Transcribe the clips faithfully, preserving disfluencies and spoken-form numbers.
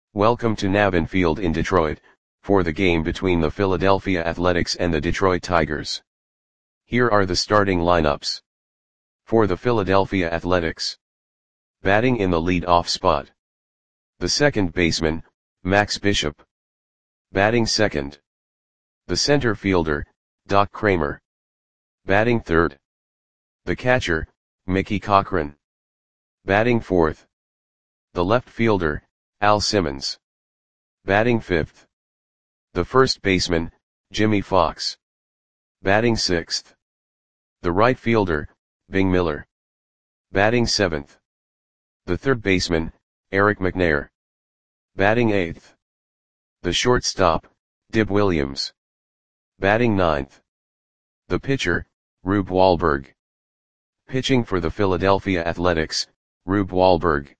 Welcome to Navin Field in Detroit, for the game between the Philadelphia Athletics and the Detroit Tigers. Here are the starting lineups. For the Philadelphia Athletics. Batting in the lead-off spot. The second baseman, Max Bishop. Batting second. The center fielder, Doc Cramer. Batting third. The catcher, Mickey Cochrane. Batting fourth. The left fielder, Al Simmons. Batting fifth. The first baseman, Jimmy Fox. Batting sixth. The right fielder, Bing Miller. Batting seventh. The third baseman, Eric McNair. Batting eighth. The shortstop, Dib Williams. Batting ninth. The pitcher, Rube Wahlberg. Pitching for the Philadelphia Athletics, Rube Wahlberg.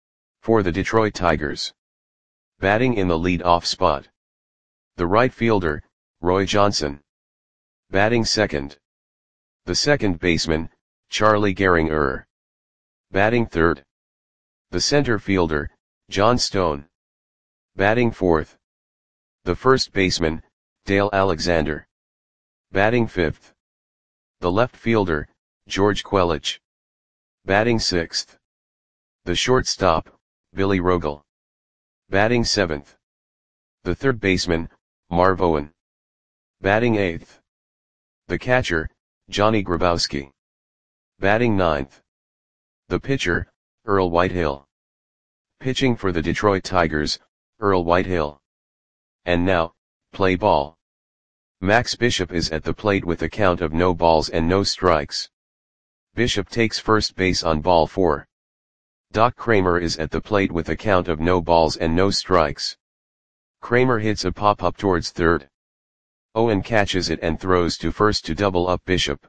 For the Detroit Tigers. Batting in the lead-off spot. The right fielder, Roy Johnson. Batting second. The second baseman, Charlie Gehringer. Batting third. The center fielder, John Stone. Batting fourth. The first baseman, Dale Alexander. Batting fifth. The left fielder, George Quelich. Batting sixth. The shortstop, Billy Rogel. Batting seventh. The third baseman, Marv Owen. Batting eighth. The catcher, Johnny Grabowski. Batting ninth. The pitcher, Earl Whitehill. Pitching for the Detroit Tigers, Earl Whitehill. And now, play ball. Max Bishop is at the plate with a count of no balls and no strikes. Bishop takes first base on ball four. Doc Cramer is at the plate with a count of no balls and no strikes. Cramer hits a pop-up towards third. Owen catches it and throws to first to double up Bishop.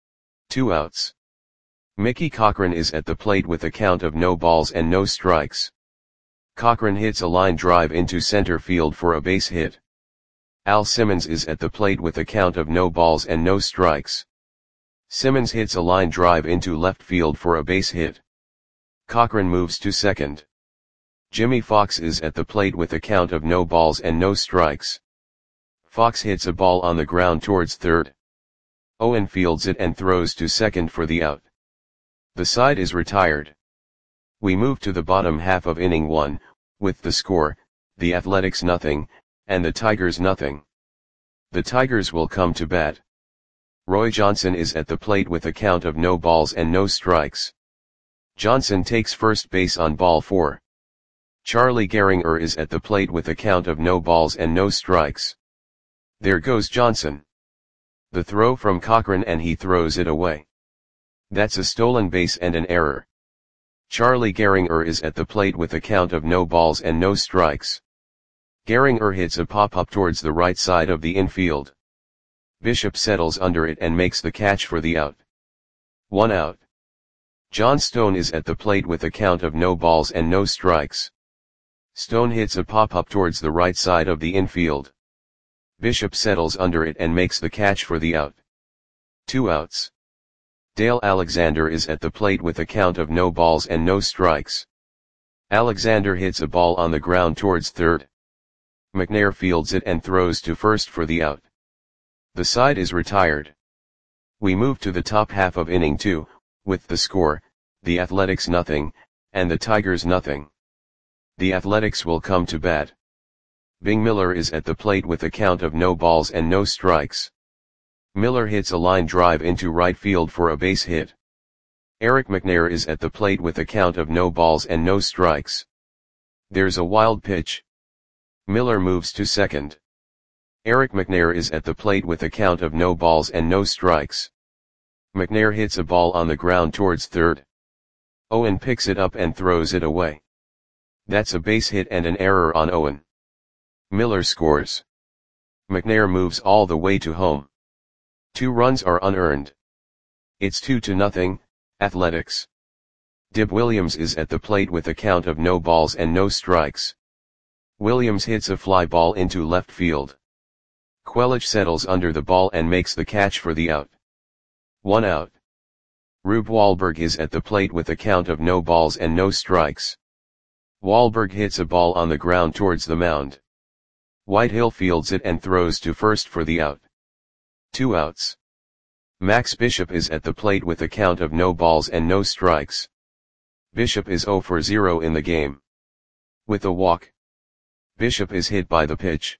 Two outs. Mickey Cochrane is at the plate with a count of no balls and no strikes. Cochrane hits a line drive into center field for a base hit. Al Simmons is at the plate with a count of no balls and no strikes. Simmons hits a line drive into left field for a base hit. Cochrane moves to second. Jimmy Fox is at the plate with a count of no balls and no strikes. Fox hits a ball on the ground towards third. Owen fields it and throws to second for the out. The side is retired. We move to the bottom half of inning one, with the score, the Athletics nothing, and the Tigers nothing. The Tigers will come to bat. Roy Johnson is at the plate with a count of no balls and no strikes. Johnson takes first base on ball four. Charlie Gehringer is at the plate with a count of no balls and no strikes. There goes Johnson. The throw from Cochrane and he throws it away. That's a stolen base and an error. Charlie Gehringer is at the plate with a count of no balls and no strikes. Gehringer hits a pop-up towards the right side of the infield. Bishop settles under it and makes the catch for the out. One out. John Stone is at the plate with a count of no balls and no strikes. Stone hits a pop-up towards the right side of the infield. Bishop settles under it and makes the catch for the out. Two outs. Dale Alexander is at the plate with a count of no balls and no strikes. Alexander hits a ball on the ground towards third. McNair fields it and throws to first for the out. The side is retired. We move to the top half of inning two, with the score, the Athletics nothing, and the Tigers nothing. The Athletics will come to bat. Bing Miller is at the plate with a count of no balls and no strikes. Miller hits a line drive into right field for a base hit. Eric McNair is at the plate with a count of no balls and no strikes. There's a wild pitch. Miller moves to second. Eric McNair is at the plate with a count of no balls and no strikes. McNair hits a ball on the ground towards third. Owen picks it up and throws it away. That's a base hit and an error on Owen. Miller scores. McNair moves all the way to home. Two runs are unearned. It's two to nothing, Athletics. Dib Williams is at the plate with a count of no balls and no strikes. Williams hits a fly ball into left field. Quelich settles under the ball and makes the catch for the out. One out. Rube Wahlberg is at the plate with a count of no balls and no strikes. Wahlberg hits a ball on the ground towards the mound. Whitehill fields it and throws to first for the out. Two outs. Max Bishop is at the plate with a count of no balls and no strikes. Bishop is zero for zero in the game. With a walk, Bishop is hit by the pitch.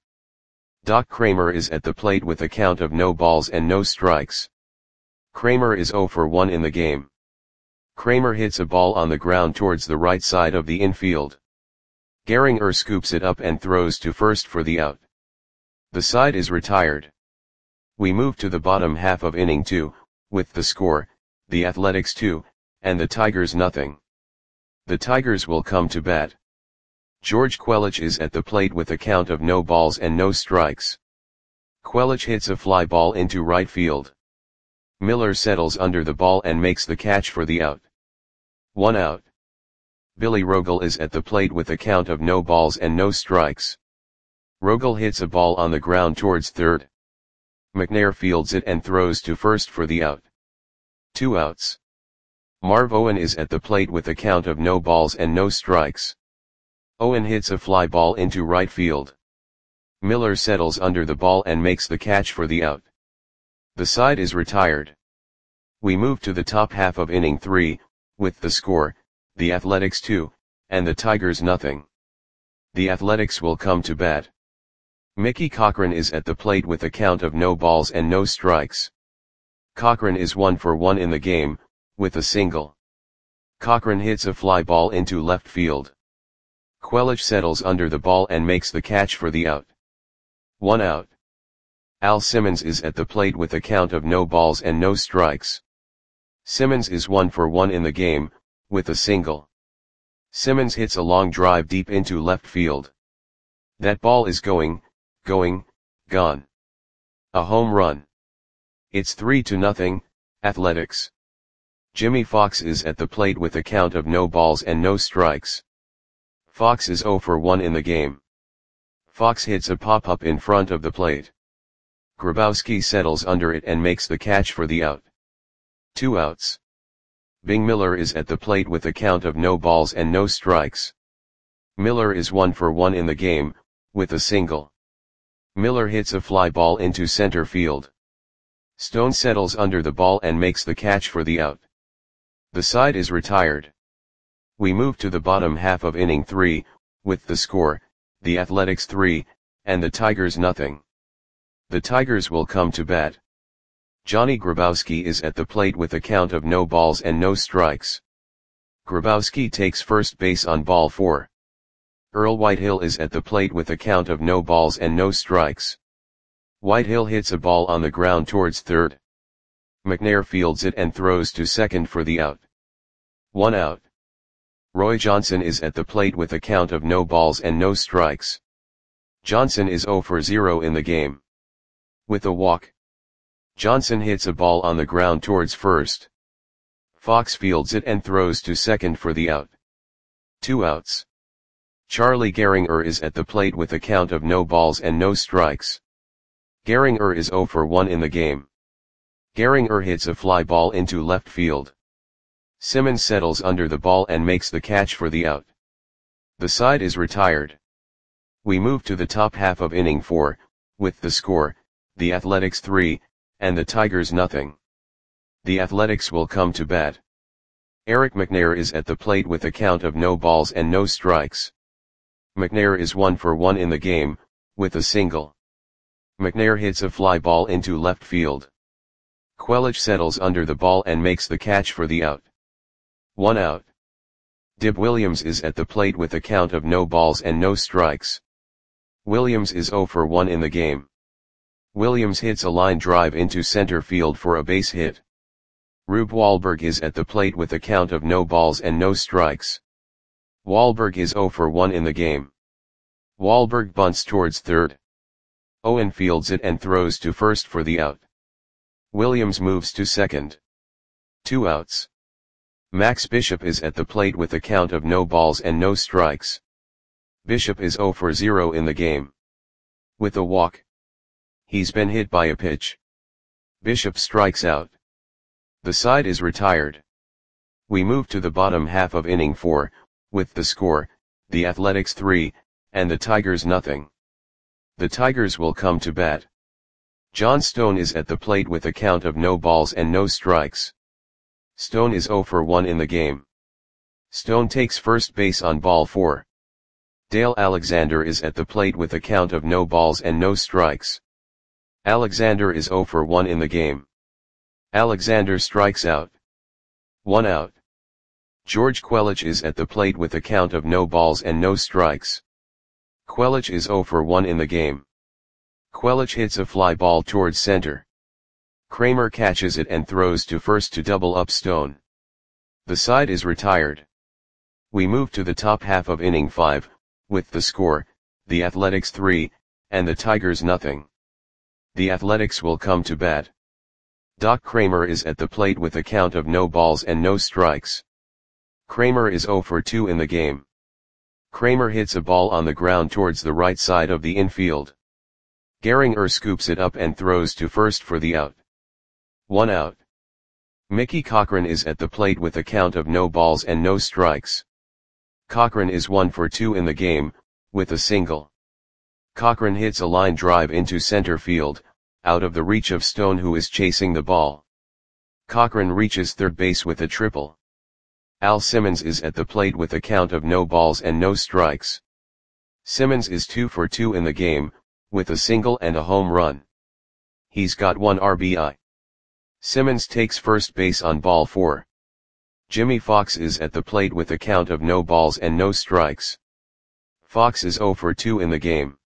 Doc Kramer is at the plate with a count of no balls and no strikes. Kramer is zero for one in the game. Kramer hits a ball on the ground towards the right side of the infield. Gehringer scoops it up and throws to first for the out. The side is retired. We move to the bottom half of inning two, with the score, the Athletics two, and the Tigers nothing. The Tigers will come to bat. George Quelich is at the plate with a count of no balls and no strikes. Quelich hits a fly ball into right field. Miller settles under the ball and makes the catch for the out. One out. Billy Rogel is at the plate with a count of no balls and no strikes. Rogel hits a ball on the ground towards third. McNair fields it and throws to first for the out. Two outs. Marv Owen is at the plate with a count of no balls and no strikes. Owen hits a fly ball into right field. Miller settles under the ball and makes the catch for the out. The side is retired. We move to the top half of inning three, with the score, the Athletics two, and the Tigers nothing. The Athletics will come to bat. Mickey Cochrane is at the plate with a count of no balls and no strikes. Cochrane is one for one in the game, with a single. Cochrane hits a fly ball into left field. Quelich settles under the ball and makes the catch for the out. One out. Al Simmons is at the plate with a count of no balls and no strikes. Simmons is one for one in the game, with a single. Simmons hits a long drive deep into left field. That ball is going, going, gone. A home run. It's three to nothing, Athletics. Jimmy Fox is at the plate with a count of no balls and no strikes. Fox is zero for one in the game. Fox hits a pop-up in front of the plate. Grabowski settles under it and makes the catch for the out. Two outs. Bing Miller is at the plate with a count of no balls and no strikes. Miller is one for one in the game, with a single. Miller hits a fly ball into center field. Stone settles under the ball and makes the catch for the out. The side is retired. We move to the bottom half of inning three, with the score, the Athletics three, and the Tigers nothing. The Tigers will come to bat. Johnny Grabowski is at the plate with a count of no balls and no strikes. Grabowski takes first base on ball four. Earl Whitehill is at the plate with a count of no balls and no strikes. Whitehill hits a ball on the ground towards third. McNair fields it and throws to second for the out. One out. Roy Johnson is at the plate with a count of no balls and no strikes. Johnson is zero for zero in the game. With a walk, Johnson hits a ball on the ground towards first. Fox fields it and throws to second for the out. Two outs. Charlie Gehringer is at the plate with a count of no balls and no strikes. Gehringer is zero for one in the game. Gehringer hits a fly ball into left field. Simmons settles under the ball and makes the catch for the out. The side is retired. We move to the top half of inning four, with the score, the Athletics three, and the Tigers nothing. The Athletics will come to bat. Eric McNair is at the plate with a count of no balls and no strikes. McNair is one for one in the game, with a single. McNair hits a fly ball into left field. Quelich settles under the ball and makes the catch for the out. One out. Dib Williams is at the plate with a count of no balls and no strikes. Williams is zero for one in the game. Williams hits a line drive into center field for a base hit. Rube Wahlberg is at the plate with a count of no balls and no strikes. Wahlberg is zero for one in the game. Wahlberg bunts towards third. Owen fields it and throws to first for the out. Williams moves to second. Two outs. Max Bishop is at the plate with a count of no balls and no strikes. Bishop is zero for zero in the game. With a walk, he's been hit by a pitch. Bishop strikes out. The side is retired. We move to the bottom half of inning four, with the score, the Athletics three, and the Tigers nothing. The Tigers will come to bat. John Stone is at the plate with a count of no balls and no strikes. Stone is zero for one in the game. Stone takes first base on ball four. Dale Alexander is at the plate with a count of no balls and no strikes. Alexander is zero for one in the game. Alexander strikes out. One out. George Quelich is at the plate with a count of no balls and no strikes. Quelich is zero for one in the game. Quelich hits a fly ball towards center. Kramer catches it and throws to first to double up Stone. The side is retired. We move to the top half of inning five, with the score, the Athletics three, and the Tigers nothing. The Athletics will come to bat. Doc Kramer is at the plate with a count of no balls and no strikes. Kramer is zero for two in the game. Kramer hits a ball on the ground towards the right side of the infield. Gehringer scoops it up and throws to first for the out. One out. Mickey Cochrane is at the plate with a count of no balls and no strikes. Cochrane is one for two in the game, with a single. Cochrane hits a line drive into center field, out of the reach of Stone, who is chasing the ball. Cochrane reaches third base with a triple. Al Simmons is at the plate with a count of no balls and no strikes. Simmons is two for two in the game, with a single and a home run. He's got one R B I. Simmons takes first base on ball four. Jimmy Fox is at the plate with a count of no balls and no strikes. Fox is zero for two in the game.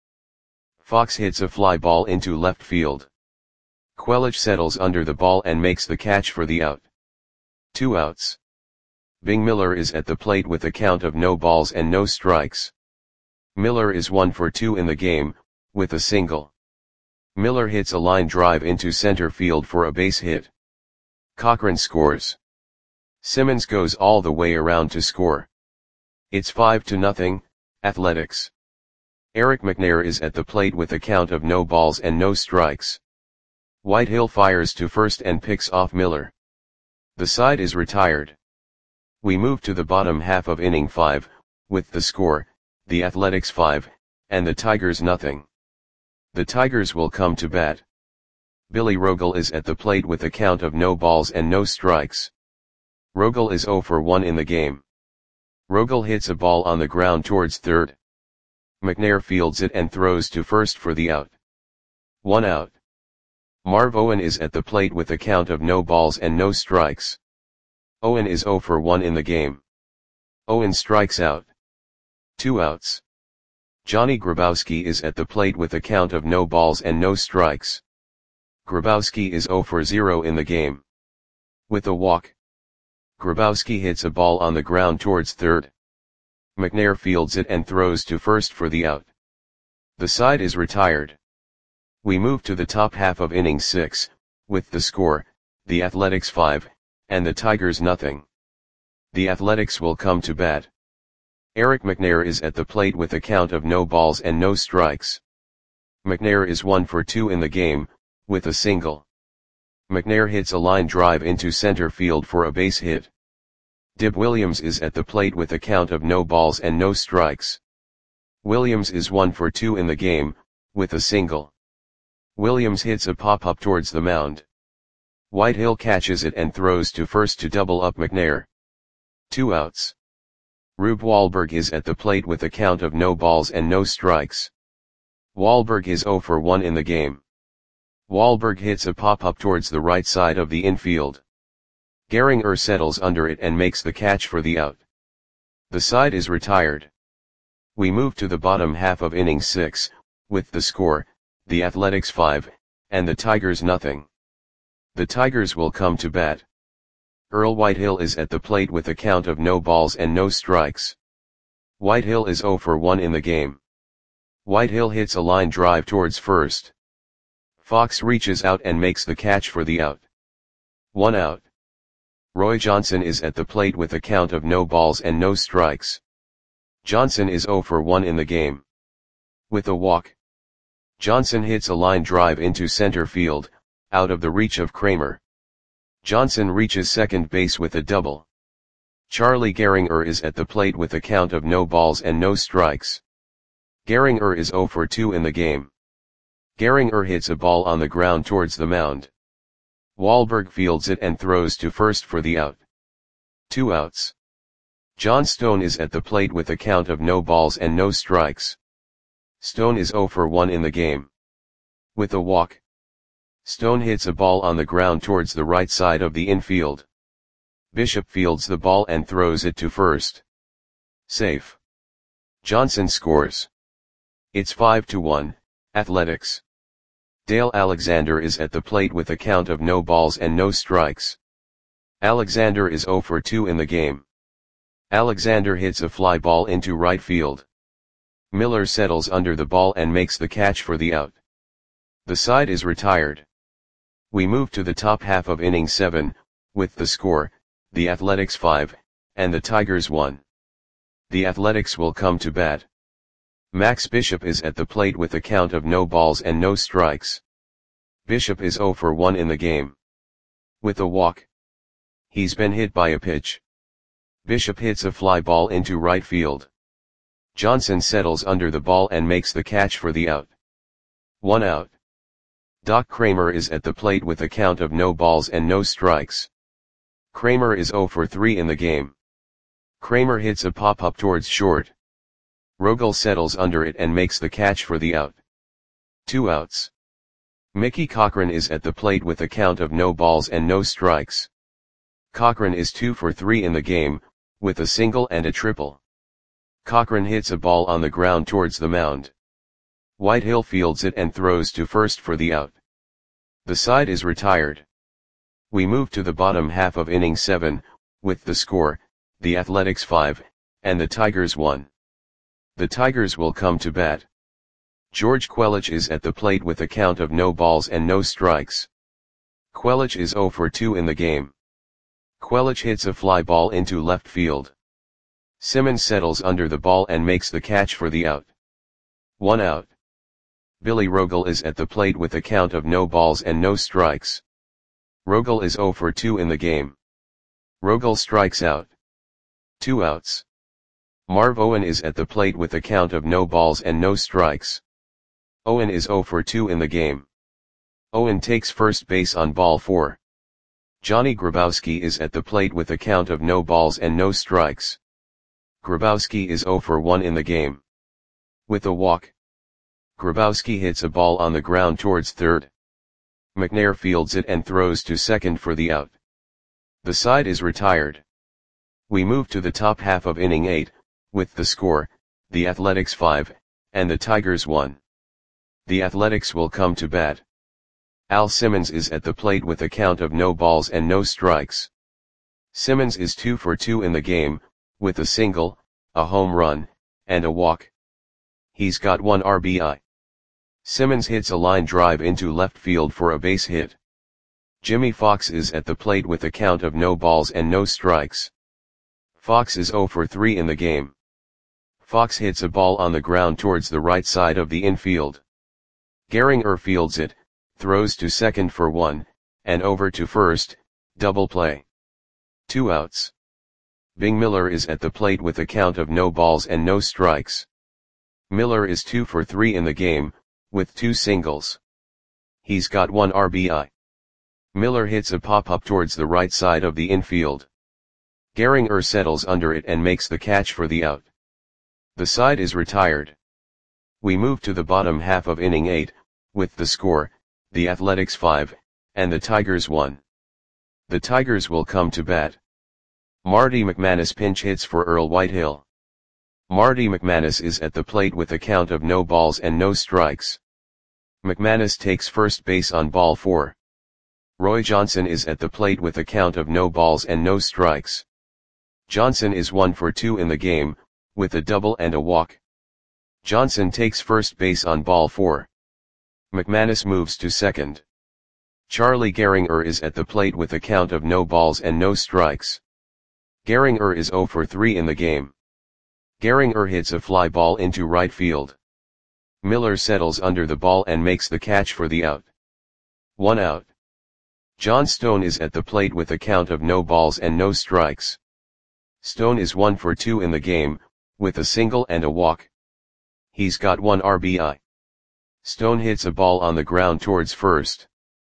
Fox hits a fly ball into left field. Quelich settles under the ball and makes the catch for the out. Two outs. Bing Miller is at the plate with a count of no balls and no strikes. Miller is one for two in the game, with a single. Miller hits a line drive into center field for a base hit. Cochrane scores. Simmons goes all the way around to score. It's five to nothing, Athletics. Eric McNair is at the plate with a count of no balls and no strikes. Whitehill fires to first and picks off Miller. The side is retired. We move to the bottom half of inning five, with the score, the Athletics five, and the Tigers nothing. The Tigers will come to bat. Billy Rogel is at the plate with a count of no balls and no strikes. Rogel is zero for one in the game. Rogel hits a ball on the ground towards third. McNair fields it and throws to first for the out. One out. Marv Owen is at the plate with a count of no balls and no strikes. Owen is zero for one in the game. Owen strikes out. Two outs. Johnny Grabowski is at the plate with a count of no balls and no strikes. Grabowski is zero for zero in the game. With a walk. Grabowski hits a ball on the ground towards third. McNair fields it and throws to first for the out. The side is retired. We move to the top half of inning six, with the score, the Athletics five, and the Tigers nothing. The Athletics will come to bat. Eric McNair is at the plate with a count of no balls and no strikes. McNair is one for two in the game, with a single. McNair hits a line drive into center field for a base hit. Dib Williams is at the plate with a count of no balls and no strikes. Williams is one for two in the game, with a single. Williams hits a pop-up towards the mound. Whitehill catches it and throws to first to double up McNair. Two outs. Rube Wahlberg is at the plate with a count of no balls and no strikes. Wahlberg is zero for one in the game. Wahlberg hits a pop-up towards the right side of the infield. Gehringer settles under it and makes the catch for the out. The side is retired. We move to the bottom half of inning six, with the score, the Athletics five, and the Tigers nothing. The Tigers will come to bat. Earl Whitehill is at the plate with a count of no balls and no strikes. Whitehill is zero for one in the game. Whitehill hits a line drive towards first. Fox reaches out and makes the catch for the out. One out. Roy Johnson is at the plate with a count of no balls and no strikes. Johnson is zero for one in the game. With a walk. Johnson hits a line drive into center field, out of the reach of Kramer. Johnson reaches second base with a double. Charlie Gehringer is at the plate with a count of no balls and no strikes. Gehringer is zero for two in the game. Gehringer hits a ball on the ground towards the mound. Wahlberg fields it and throws to first for the out. Two outs. John Stone is at the plate with a count of no balls and no strikes. Stone is zero for one in the game. With a walk. Stone hits a ball on the ground towards the right side of the infield. Bishop fields the ball and throws it to first. Safe. Johnson scores. It's five to one, Athletics. Dale Alexander is at the plate with a count of no balls and no strikes. Alexander is zero for two in the game. Alexander hits a fly ball into right field. Miller settles under the ball and makes the catch for the out. The side is retired. We move to the top half of inning seven, with the score, the Athletics five, and the Tigers one. The Athletics will come to bat. Max Bishop is at the plate with a count of no balls and no strikes. Bishop is zero for one in the game. With a walk. He's been hit by a pitch. Bishop hits a fly ball into right field. Johnson settles under the ball and makes the catch for the out. One out. Doc Kramer is at the plate with a count of no balls and no strikes. Kramer is zero for three in the game. Kramer hits a pop-up towards short. Rogel settles under it and makes the catch for the out. Two outs. Mickey Cochrane is at the plate with a count of no balls and no strikes. Cochrane is two for three in the game, with a single and a triple. Cochrane hits a ball on the ground towards the mound. Whitehill fields it and throws to first for the out. The side is retired. We move to the bottom half of inning seven, with the score, the Athletics five, and the Tigers one. The Tigers will come to bat. George Quelich is at the plate with a count of no balls and no strikes. Quelich is zero for two in the game. Quelich hits a fly ball into left field. Simmons settles under the ball and makes the catch for the out. One out. Billy Rogel is at the plate with a count of no balls and no strikes. Rogel is zero for two in the game. Rogel strikes out. Two outs. Marv Owen is at the plate with a count of no balls and no strikes. Owen is zero for two in the game. Owen takes first base on ball four. Johnny Grabowski is at the plate with a count of no balls and no strikes. Grabowski is zero for one in the game. With a walk. Grabowski hits a ball on the ground towards third. McNair fields it and throws to second for the out. The side is retired. We move to the top half of inning eight, with the score, the Athletics five, and the Tigers one. The Athletics will come to bat. Al Simmons is at the plate with a count of no balls and no strikes. Simmons is two for two in the game, with a single, a home run, and a walk. He's got one R B I. Simmons hits a line drive into left field for a base hit. Jimmy Fox is at the plate with a count of no balls and no strikes. Fox is zero for three in the game. Fox hits a ball on the ground towards the right side of the infield. Gehringer fields it, throws to second for one, and over to first, double play. Two outs. Bing Miller is at the plate with a count of no balls and no strikes. Miller is two for three in the game, with two singles. He's got one R B I. Miller hits a pop-up towards the right side of the infield. Gehringer settles under it and makes the catch for the out. The side is retired. We move to the bottom half of inning eight, with the score, the Athletics five, and the Tigers one. The Tigers will come to bat. Marty McManus pinch hits for Earl Whitehill. Marty McManus is at the plate with a count of no balls and no strikes. McManus takes first base on ball four. Roy Johnson is at the plate with a count of no balls and no strikes. Johnson is one for two in the game, with a double and a walk. Johnson takes first base on ball four. McManus moves to second. Charlie Gehringer is at the plate with a count of no balls and no strikes. Gehringer is zero for three in the game. Gehringer hits a fly ball into right field. Miller settles under the ball and makes the catch for the out. One out. John Stone is at the plate with a count of no balls and no strikes. Stone is one for two in the game, with a single and a walk. He's got one R B I. Stone hits a ball on the ground towards first.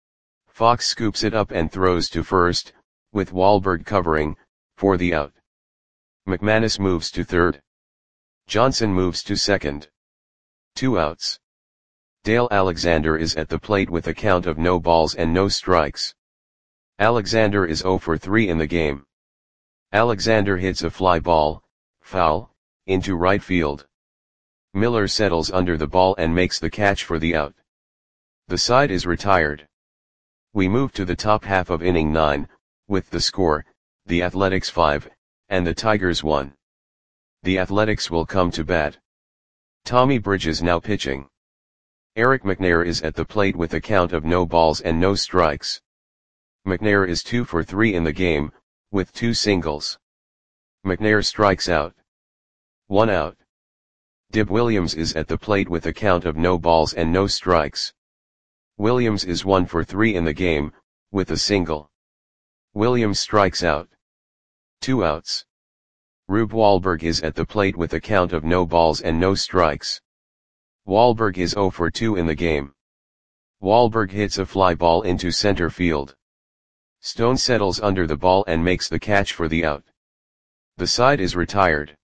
Fox scoops it up and throws to first, with Wahlberg covering, for the out. McManus moves to third. Johnson moves to second. Two outs. Dale Alexander is at the plate with a count of no balls and no strikes. Alexander is zero for three in the game. Alexander hits a fly ball, foul, into right field. Miller settles under the ball and makes the catch for the out. The side is retired. We move to the top half of inning nine, with the score, the Athletics five, and the Tigers one. The Athletics will come to bat. Tommy Bridges now pitching. Eric McNair is at the plate with a count of no balls and no strikes. McNair is two for three in the game, with two singles. McNair strikes out. One out. Dib Williams is at the plate with a count of no balls and no strikes. Williams is one for three in the game, with a single. Williams strikes out. Two outs. Rube Wahlberg is at the plate with a count of no balls and no strikes. Wahlberg is zero for two in the game. Wahlberg hits a fly ball into center field. Stone settles under the ball and makes the catch for the out. The side is retired.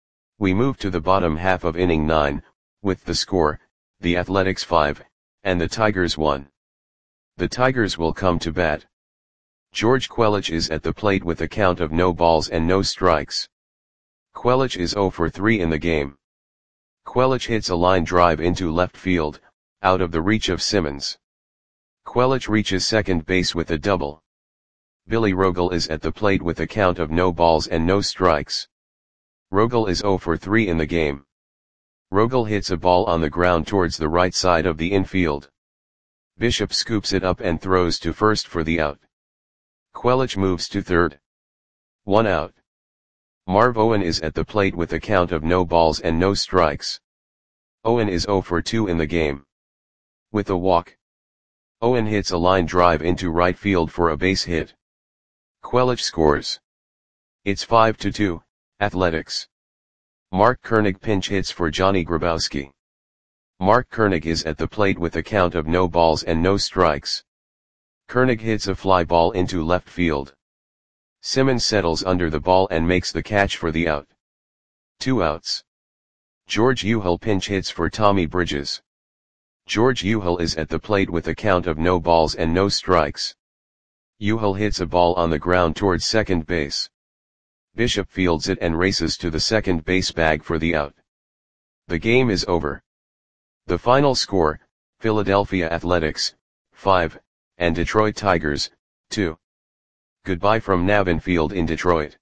We move to the bottom half of inning nine, with the score, the Athletics five, and the Tigers one. The Tigers will come to bat. George Quelich is at the plate with a count of no balls and no strikes. Quelich is zero for three in the game. Quelich hits a line drive into left field, out of the reach of Simmons. Quelich reaches second base with a double. Billy Rogel is at the plate with a count of no balls and no strikes. Rogel is zero for three in the game. Rogel hits a ball on the ground towards the right side of the infield. Bishop scoops it up and throws to first for the out. Quelich moves to third. One out. Marv Owen is at the plate with a count of no balls and no strikes. Owen is zero for two in the game. With a walk. Owen hits a line drive into right field for a base hit. Quelich scores. It's five to two, Athletics. Mark Koenig pinch hits for Johnny Grabowski. Mark Koenig is at the plate with a count of no balls and no strikes. Koenig hits a fly ball into left field. Simmons settles under the ball and makes the catch for the out. Two outs. George Uhel pinch hits for Tommy Bridges. George Uhel is at the plate with a count of no balls and no strikes. Uhel hits a ball on the ground towards second base. Bishop fields it and races to the second base bag for the out. The game is over. The final score, Philadelphia Athletics, five, and Detroit Tigers, two. Goodbye from Navin Field in Detroit.